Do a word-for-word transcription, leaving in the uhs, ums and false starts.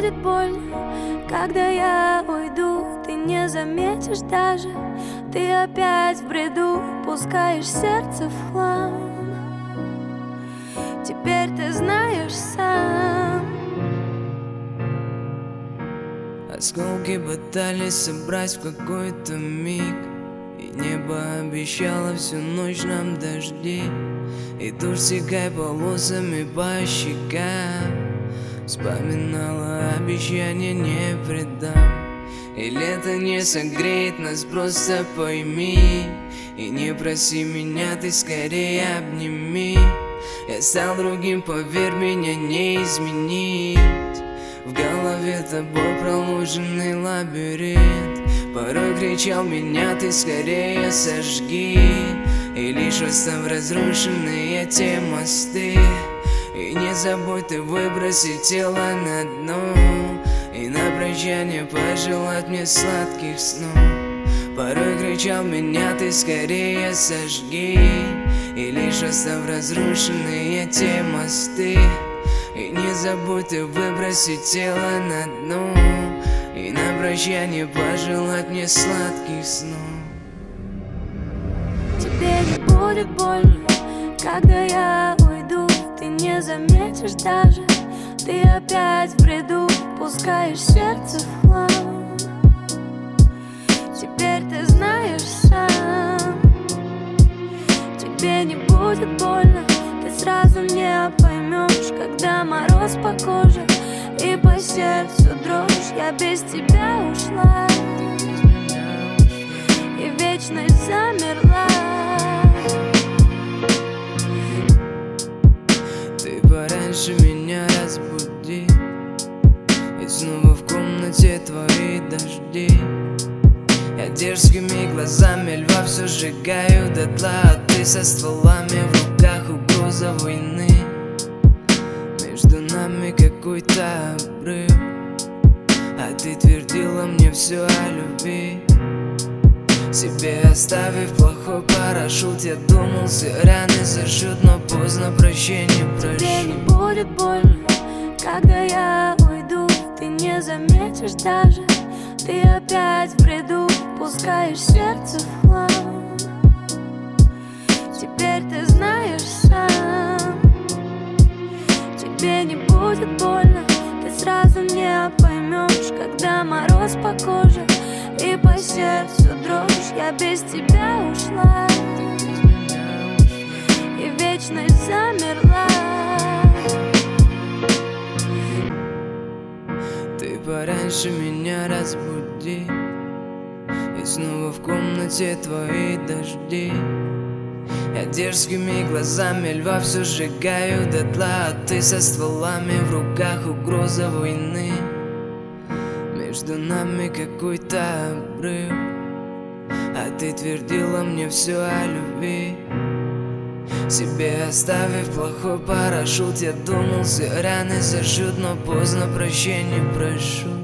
будет больно, когда я уйду. Ты не заметишь даже, ты опять в бреду пускаешь сердце в хлам. Теперь ты знаешь сам. Осколки пытались собрать в какой-то миг, и небо обещало всю ночь нам дожди, и дождь стекая полосами по щекам. Вспоминала обещание не предам, и лето не согреет нас, просто пойми. И не проси меня, ты скорее обними. Я стал другим, поверь, меня не изменить. В голове тобой проложенный лабиринт. Порой кричал меня, ты скорее сожги, и лишь оставь разрушенные те мосты. И не забудь ты выбросить тело на дно, и на прощание пожелать мне сладких снов. Порой кричал меня, ты скорее сожги, и лишь оставь разрушенные те мосты. И не забудь ты выбросить тело на дно, и на прощание пожелать мне сладких снов. Тебе не будет больно, когда я уйду. Ты не заметишь даже, ты опять в бреду пускаешь сердце в хлам. Теперь ты знаешь сам. Тебе не будет больно, ты сразу не поймешь, когда мороз по коже и по сердцу дрожь. Я без тебя ушла, и вечность замерла. Ты пораньше меня разбуди, и снова в комнате твои дожди. Я дерзкими глазами льва все сжигаю дотла, а ты со стволами в руках, угроза войны. Между нами какой-то обрыв, а ты твердила мне все о любви. Себе оставив плохой парашют, я думал, все раны зажжут, но поздно, прощение прошу. Тебе не будет больно, когда я уйду. Ты не заметишь даже, ты опять в бреду пускаешь сердце в хлам. Теперь ты знаешь сам. Тебе не будет больно, ты сразу не поймешь, когда мороз по коже и по сердцу дрожь. Я без тебя ушла, и вечность замерла. Ты пораньше меня разбуди, и снова в комнате твои дожди. Я дерзкими глазами льва все сжигаю дотла, а ты со стволами в руках, угроза войны. Между нами какой-то обрыв, а ты твердила мне все о любви. Себе оставив плохой парашют, я думал, все раны зажжут, но поздно, прощения прошу.